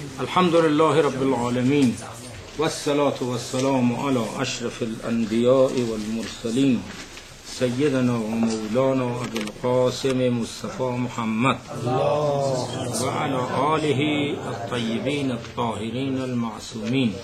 الحمد لله رب العالمين والصلاة والسلام على اشرف الانبیاء والمرسلین سیدنا و مولانا ابو القاسم مصطفى محمد و علی آله الطیبین الطاهرین المعصومین.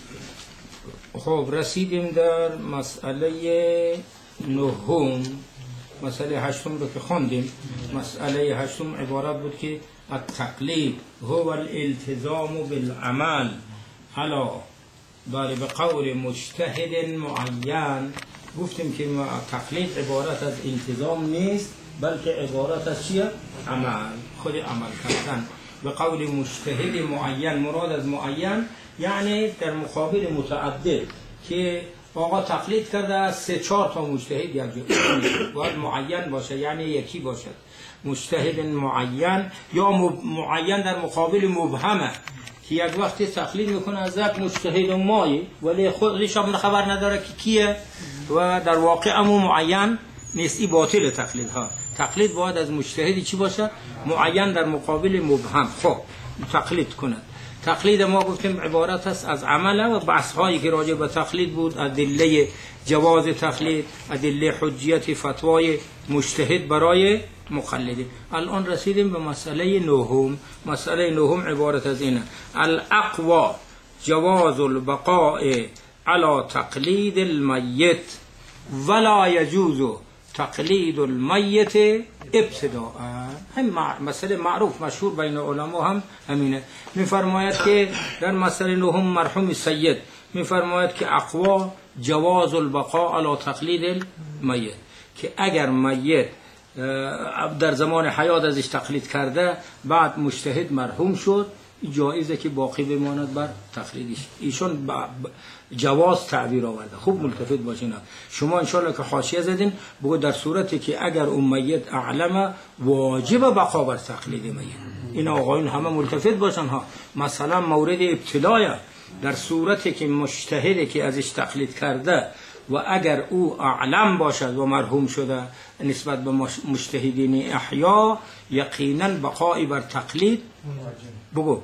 خب رسیدیم در مسئله نهم. مسئله هشتم رو که خواندیم، مسئله هشتم عبارت بود که التقلید هو الالتزام بالعمل علی به قول مجتهد معین. گفتیم که تقلید عبارت از التزام نیست، بلکه عبارت از چیه؟ عمل، خود عمل کردن. به قول مجتهد معین، مراد از معین یعنی در مقابل متعدد، که آقا تقلید کرده از 3-4 تا مجتهد یک جا باید معین باشه، یعنی یکی باشد. مجتهد معین یا معین در مقابل مبهمه که یک وقتی تقلید میکنه از یک مجتهد مایی ولی خودش هم خبر نداره که کیه و در واقع امو معین نیستی. باطل تقلید ها. تقلید باید از مجتهدی چی باشه؟ معین در مقابل مبهم. خب تقلید کند. تقلید ما گفتیم عبارت است از عمله و بحث هایی که راجع به تقلید بود، ادله جواز تقلید، ادله حجیت فتوای مجتهد برای مقلدین. الان رسیدیم به مسئله نهم. مسئله نهم عبارت از اینه: الاقوى جواز البقاء على تقلید المیت ولا يجوز تقلید المیت ابتداء. هم مسئله معروف مشهور بین علما هم همینه. میفرماید که در مسئله نهم مرحوم سید میفرماید که اقوا جواز البقاء علی تقلید المیت، که اگر میت در زمان حیات ازش تقلید کرده بعد مجتهد مرحوم شد، جایزه که باقی بماند بر تقلیدش. ایشون جواز تعبیر آورده. خوب ملتفت باشین. شما انشالله که حاشیه زدین بگو در صورتی که اگر اون میت اعلم واجب بقا بر تقلید میت. این آقایون همه ملتفت باشن ها. مثلا مورد ابتلایه، در صورتی که مجتهدی که ازش تقلید کرده و اگر او اعلم باشد و مرحوم شده نسبت به مجتهدین احیا، یقینا بقای بر تقلید بگو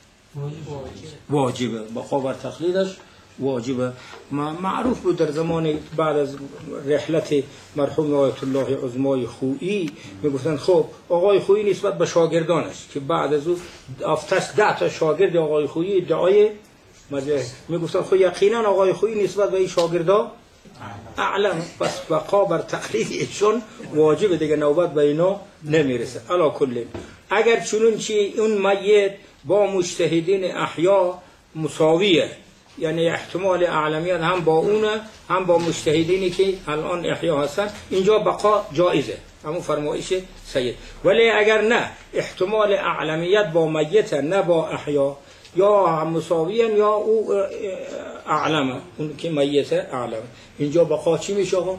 واجبه. بقا بر تقلیدش واجبه. معروف بود در زمان بعد از رحلت مرحوم آیت الله عظمای خویی میگفتن خب آقای خویی نسبت به شاگردانش که بعد از او افتش 10 تا شاگرد آقای خویی ادعای میگفتن خب یقینا آقای خویی نسبت به این شاگردا اعلم، پس بقا بر تقلید ایشون واجبه دیگه، نوبت به اینا نمیرسه. علا کل اگر چنون چی اون میت با مجتهدین احیا مساویه، یعنی احتمال اعلمیت هم با اونه هم با مجتهدینی که الان احیا هستن، اینجا بقا جایزه، همون فرمایش سید. ولی اگر نه احتمال اعلمیت با میت نه با احیا، یا هم مساویان یا او اعلمه، اون که میت اعلمه، اینجا بقا چی میشه آقا؟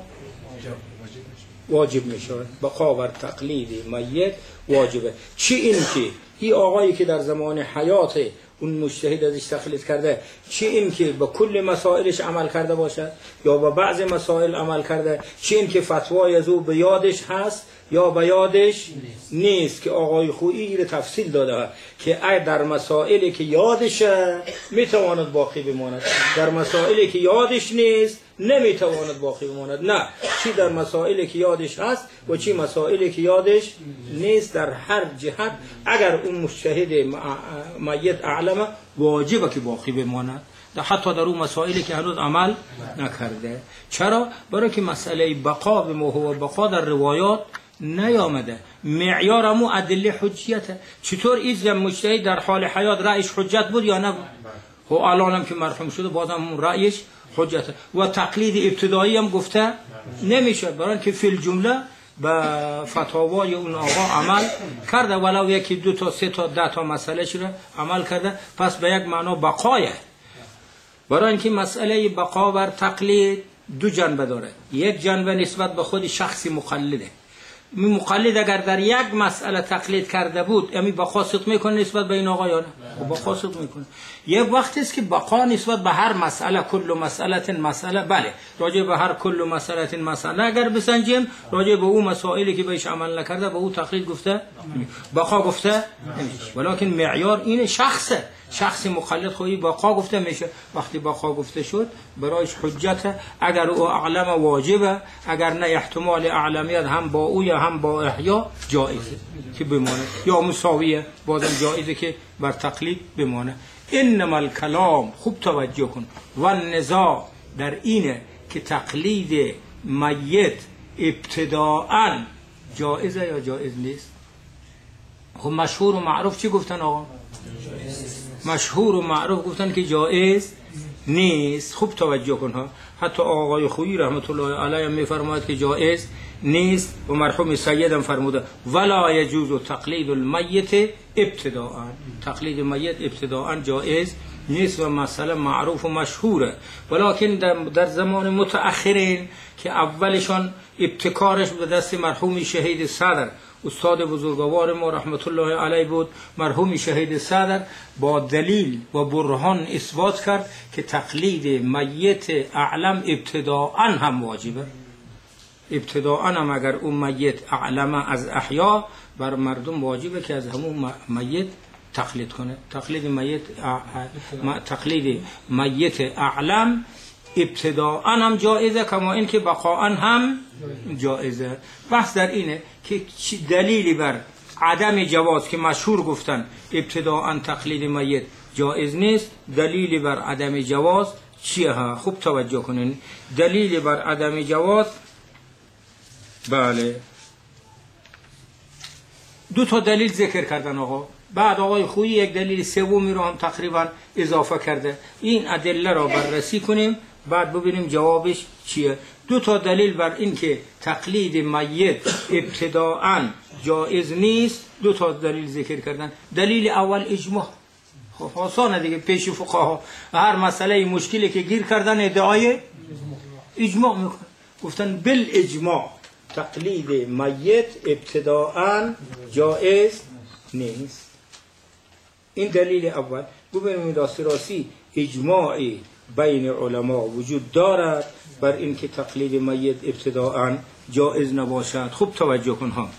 واجب میشه. بقا بر تقلید میت واجبه. چی این که این آقایی که در زمان حیات اون مجتهد ازش تقلید کرده، چی این که به کل مسائلش عمل کرده باشد یا به بعض مسائل عمل کرده، چی این که فتوای از او به یادش هست یا به یادش نیست، که آقای خویی رو تفصیل داده که در مسائلی که یادشه میتواند باقی بماند، در مسائلی که یادش نیست نمیتواند باقی بماند. نه، چی در مسائلی که یادش هست و چی مسائلی که یادش نیست، در هر جهت اگر اون مجتهد میت اعلمه واجبه که باقی بماند، حتی در اون مسائلی که هنوز عمل نکرده. چرا؟ برای که مسئله بقا به موضوع بقا در روایات نیامده. معیار همو ادله حجیته. چطور این مجتهد در حال حیات رأیش حجت بود یا نبود؟ خب الان هم که مرحوم شده بازم اون رأیش حجته. و تقلید ابتدایی هم گفته نمیشه، برای که فی الجمله به فتاوای اون آقا عمل کرده، ولو یکی 2 تا 3 تا 10 تا مسئله شده عمل کرده، پس به یک معنا بقایه. برای اینکه مسئله بقا بر تقلید 2 جنبه داره. یک جنبه نسبت به خود شخصی مقلده. مقلد اگر در یک مسئله تقلید کرده بود، یعنی بقا صدق میکنه نسبت به این آقا یا نه؟ بقا صدق میکنه. یک وقتی است که بقا نسبت به هر مسئله، کل مسئله، بله راجع به هر کل مسئله اگر بسنجیم، راجع به اون مسائلی که بهش عمل نکرده به او تقلید گفته بقا گفته نمیشه. ولیکن معیار این شخص مخلط خویی بقا گفته میشه. وقتی بقا گفته شد برایش حجت، اگر او اعلم واجبه، اگر نه احتمال اعلمیت هم با او یا هم با احیا جایزه که بمانه، یا مساویه بازم جایزه که بر تقلید بمانه. انما الکلام، خوب توجه کن، و النزاع در اینه که تقلید میت ابتداءً جایزه یا جایز نیست. خب مشهور و معروف چی گفتن آقا؟ مشهور و معروف گفتن که جایز نیست. خوب توجه کن ها. حتی آقای خویی رحمت الله علیه میفرماید که جایز نیست و مرحوم سیدم فرموده ولا یجوز تقلید المیت ابتداء، تقلید میت ابتداء جایز نیست و مسئله معروف و مشهوره. ولکن در زمان متأخرین که اولشان ابتکارش به دست مرحوم شهید صدر، استاد بزرگوار ما رحمت الله علیه بود، مرحوم شهید صدر با دلیل و برهان اثبات کرد که تقلید میت اعلم ابتداء هم واجبه. ابتداء هم اگر اون میت اعلم از احیا، بر مردم واجبه که از همون میت تقلید کنه. تقلید میت اعلم ابتداء هم جایزه، کما این که بقاء هم جایزه. بحث در اینه که دلیلی بر عدم جواز که مشهور گفتن ابتداء تقلید میت جایز نیست، دلیلی بر عدم جواز چیه ها؟ خوب توجه کنین. دلیلی بر عدم جواز، بله، دو تا دلیل ذکر کردن آقا. بعد آقای خویی یک دلیل سومی رو هم تقریبا اضافه کرده. این ادله را بررسی کنیم بعد ببینیم جوابش چیه. دو تا دلیل بر این که تقلید میت ابتداءً جایز نیست، دو تا دلیل ذکر کردن. دلیل اول اجماع. خب آسانه دیگه، پیش فقها هر مسئله مشکلی که گیر کردن ادعای اجماع میکنن. گفتن بالاجماع تقلید میت ابتداءً جایز نیست. این دلیل اول. ببینیم راستی اجماعی بین علما وجود دارد بر این که تقلید میت ابتداءً جایز نباشد. خوب توجه کن ها.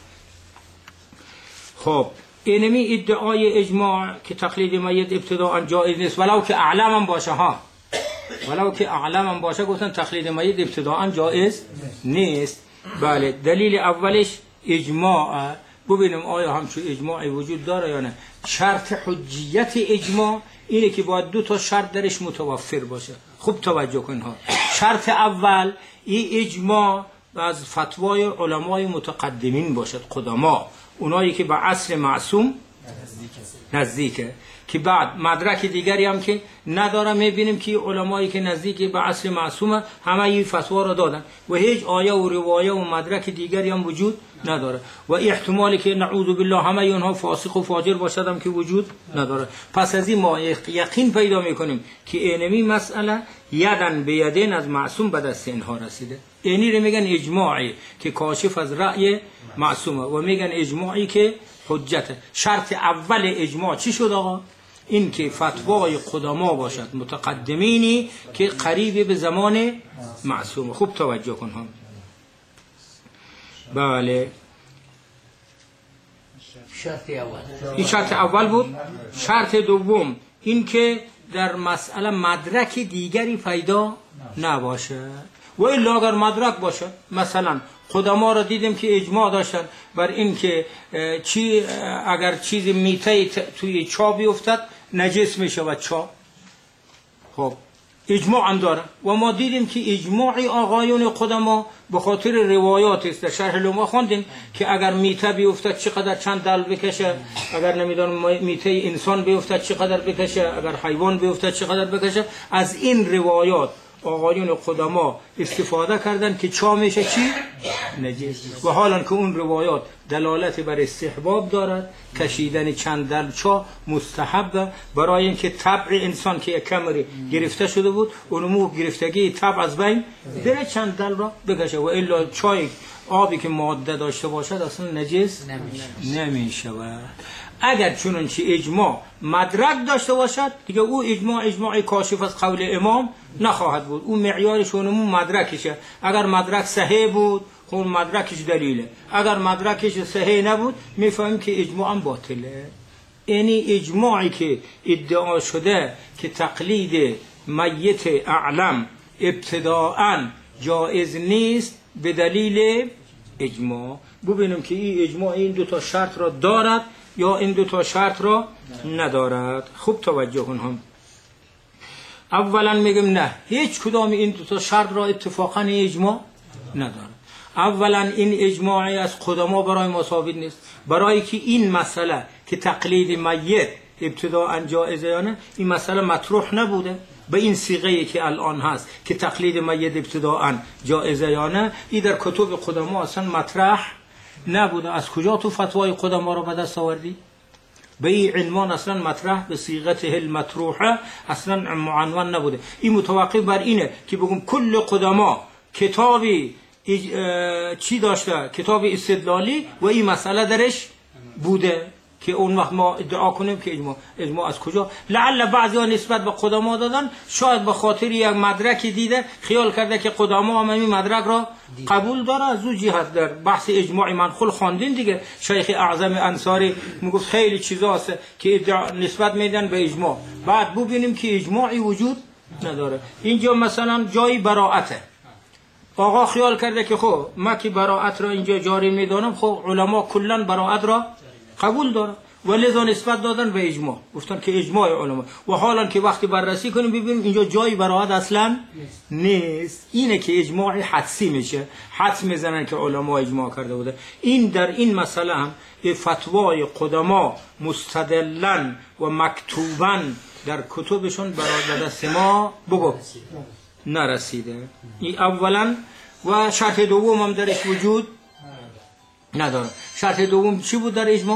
خب اینمی ادعای اجماع که تقلید میت ابتداءً جایز نیست، ولو که اعلم هم باشه ها، ولو که اعلم هم باشه، گفتن تقلید میت ابتداءً جایز نیست. بله، دلیل اولش اجماع. ببینیم آیا همچون اجماعی وجود داره یا نه. شرط حجیت اجماع اینه که باید دو تا شرط درش متوفر باشه. خوب توجه کن ها. شرط اول این اجماع از فتوای علمای متقدمین باشد، قدما، اونایی که به عصر معصوم نزدیکه، که بعد مدرک دیگری هم که نداره. میبینیم که علمایی که نزدیک به عصر معصومه همه این فتوا را دادن و هیچ آیه و روایه و مدرک دیگری هم وجود نداره و احتمالی که نعوذ بالله همه اونها فاسق و فاجر باشد هم که وجود نداره. پس از این ما یقین پیدا میکنیم که اینمی مسئله یدن به یدین از معصوم به دست اینها رسیده. اینی رو میگن اجماعی که کاشف از رأی معصومه و میگن اجماعی که حجته. شرط اول اجماع چی شد آقا؟ این که فتوای قدما باشد، متقدمینی که قریب به زمان معصومه. خوب توجه کن هم. بله، این شرط اول بود. شرط دوم این که در مسئله مدرک دیگری پیدا نباشه، و الا اگر مدرک باشه، مثلا قدما را دیدیم که اجماع داشتن بر این که اگر چیز میته توی چا بیفتد نجس میشه و چا. خب اجماع هم داره و ما دیدیم که اجماعی آقایون قدما به خاطر روایات است. در شرح لما خواندیم که اگر میته بیفتد چقدر چند دل بکشه، اگر نمیدونم میته انسان بیفتد چقدر بکشه، اگر حیوان بیفتد چقدر بکشه. از این روایات آقایون قدما استفاده کردن که چا میشه چی؟ نجس. و حالا که اون روایات دلالت بر استحباب دارد، کشیدن چند دل چا مستحبه، برای اینکه طبع انسان که کمری گرفته شده بود اونمو گرفتگی طبع از بین بره چند دل را بکشه، و الا چای آبی که ماده داشته باشد اصلا نجس نمیشه. اگر چنانچه اجماع مدرک داشته باشد دیگه او اجماعی کاشف از قول امام نخواهد بود. اون معیارش اونمون مدرکشه. اگر مدرک صحیح بود خب مدرکش دلیله، اگر مدرکش صحیح نبود میفهمیم که اجماع هم باطله. یعنی اجماعی که ادعا شده که تقلید میت اعلم ابتداءً جایز نیست به دلیل اجماع. ببینیم که این اجماع این دو تا شرط را دارد یا این دو تا شرط را ندارد. خوب توجه کن هم. اولا میگم نه، هیچ کدام این دو تا شرط را اتفاقا اجماع ندارد. اولا این اجماعی از قدما برای ما ثابت نیست، برای که این مسئله که تقلید میت ابتداء جایزه یا نه، این مسئله مطروح نبوده به این صیغه‌ای که الان هست که تقلید میت ابتداء جایزه یا نه. این در کتب قدما اصلا مطرح نبوده. از کجا تو فتوای قدما رو به دست آوردی؟ به این عنوان اصلا مطرح به صیغته المطروحه اصلا معنون نبوده. این متوقف بر اینه که بگم کل قدما کتابی چی داشته، کتاب استدلالی و این مسئله درش بوده که اون وقت ما ادعا کنیم که اجماع از کجا؟ لعل بعضی‌ها نسبت به قدما دادن، شاید به خاطر یک مدرکی دیده خیال کرده که قدما هم این مدرک را قبول داره. از اون جهت در بحث اجماع منقول خواندین دیگه، شیخ اعظم انصاری میگفت خیلی چیزا هست که نسبت میدن به اجماع، بعد ببینیم که اجماعی وجود نداره. اینجا مثلا جای براءته، آقا خیال کرده که خب ما که براءت را اینجا جاری میدانم، خب علما کلا براءت را قبول داره و لذا نسبت دادن به اجماع، گفتن که اجماع علما. و حالا که وقتی بررسی کنیم ببینیم اینجا جای براءت اصلا نیست. اینه که اجماع حدسی میشه، حدس میزنن که علما اجماع کرده بوده. این در این مسئله هم فتوای قدما مستدلن و مکتوبن در کتبشون برای دست ما بگو نرسیده. این اولا. و شرط دوم هم درش وجود نداره. شرط دوم چی بود در اجماع؟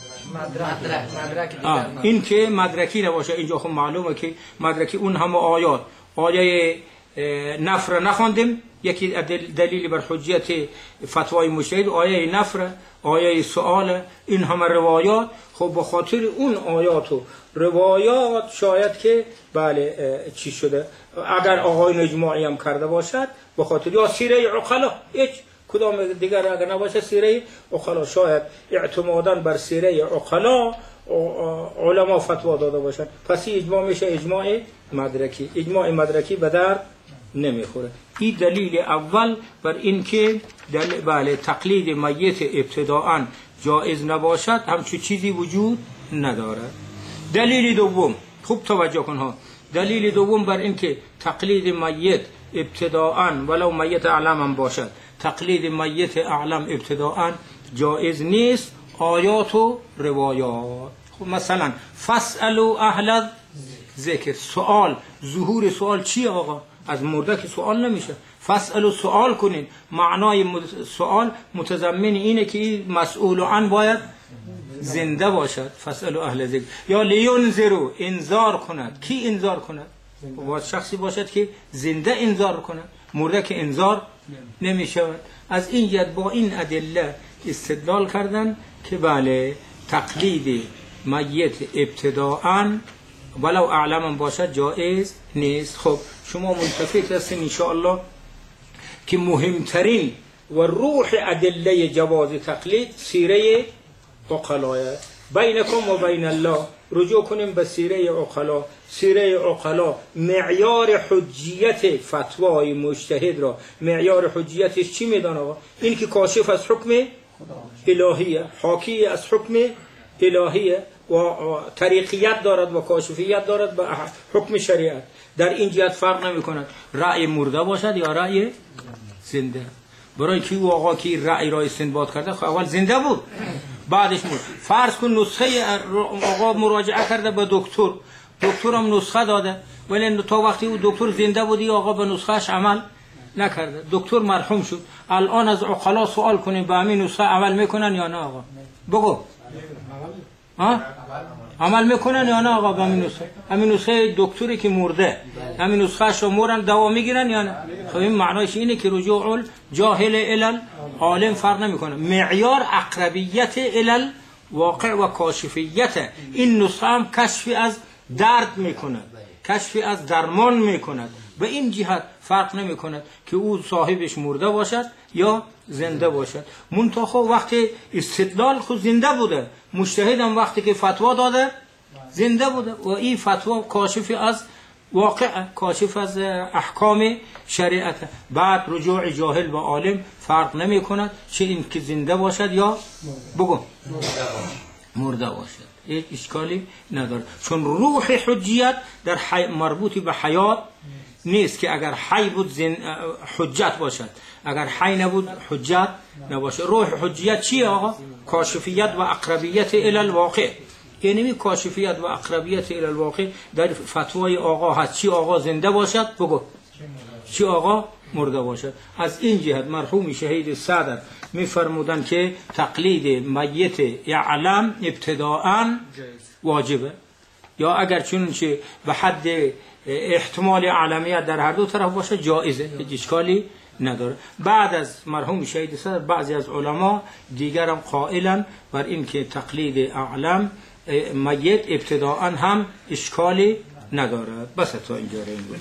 مدرک. این که مدرکی نباشه. اینجا خب معلومه که مدرکی اون همه آیات، آیه نفر نخواندیم، یکی دلیل بر حجیت فتوای مجتهد آیه نفر، آیه سؤال، این همه روایات. خب به خاطر اون آیات و روایات شاید که بله چی شده، اگر آقای اجماعی هم کرده باشد به خاطر یا سیره عقلا، هیچ کدام دیگر اگر نباشه سیره عقلا، شاید اعتمادا بر سیره عقلا علما فتوا داده باشند، پس اجماع میشه اجماع مدرکی. اجماع مدرکی به در نمیخوره. این دلیل اول بر این که بله تقلید میت ابتداء جایز نباشد، همچون چیزی وجود نداره. دلیل دوم، خوب توجه کن ها، دلیل دوم بر این که تقلید میت ابتداء ولو میت اعلم هم باشد، تقلید میت اعلم ابتداء جایز نیست، آیات و روایات. خب مثلا فاسألوا اهل ذکر، سوال، ظهور سوال چیه آقا؟ از مرده که سوال نمیشه. فاسألوا سوال کنین، معنای سوال متضمن اینه که مسئول عن باید زنده باشد. فاسألوا اهل ذکر. یا لینذروا، انذار کند. کی انذار کند؟ باید شخصی باشد که زنده انذار کند، مرده که انذار نمیشود. از این جهت با این ادله استدلال کردن که بله تقلید میت ابتداء ولو اعلم باشد جایز نیست. خب شما متفق هستین ان شاء الله که مهمترین و روح ادله جواز تقلید سیره عقلا. بینکم و بین الله، رجوع کنیم به سیره عقلا. سیره عقلا معیار حجیت فتوای مجتهد را، معیار حجیتش چی میدان آقا؟ این که کاشف از حکم الهیه، حاکی از حکم الهیه و طریقیت دارد و کاشفیت دارد به حکم شریعت. در این جهت فرق نمی کند رأی مرده باشد یا رأی زنده. برای که او آقا که رأی را استنباط کرده خب اول زنده بود بعدش مرد. فرض کن نسخه آقا مراجعه کرده به دکتر، دکتر هم نسخه داده ولی تا وقتی او دکتر زنده بودی آقا به نسخهش عمل نکرده، دکتر مرحوم شد. الان از عقلا سوال کنیم به همین نسخه عمل میکنن یا نه آقا؟ بگو عمل میکنن یا نه آقا به همین نسخه؟ همین نسخه دکتری که مرده همین نسخه شو مورن دوا میگیرن یا نه؟ خب این معنیش اینه که رجوع جاهل الال عالم فرق نمیکنه. معیار اقربیت الال واقع و کاشفیت این نسخه هم کشفی از درد میکند، کشفی از درمان میکند. به این جهت فرق نمیکند که او صاحبش مرده باشد یا زنده باشد. منتها وقتی استدلال خود زنده بوده، مجتهد هم وقتی که فتوا داده زنده بوده و این فتوا کاشف از واقع، کاشف از احکام شریعت. بعد رجوع جاهل و عالم فرق نمی کند چه این که زنده باشد یا بگو مرده باشد، هیچ اشکالی نداره. چون روح حجیت در مربوط به حیات نیست که اگر حی بود حجت باشد، اگر حی نبود حجت نباشه. روح حجیت چیه آقا؟ کاشفیت و اقربیت الی الواقع. یعنی کاشفیت و اقربیت الی الواقع در فتوای آقا هست، چی آقا زنده باشد بگو، چی آقا مرده باشد. از این جهت مرحوم شهید صدر میفرمودن که تقلید میت یعلم ابتداءً واجبه، یا اگر چونچه به حد احتمال علمیت در هر دو طرف باشه جایزه، هیچ اشکالی نداره. بعد از مرحوم شهید صدر بعضی از علما دیگر هم قائلن بر این که تقلید اعلم میت ابتداءً هم اشکالی نداره. بس تا اینجا ریم.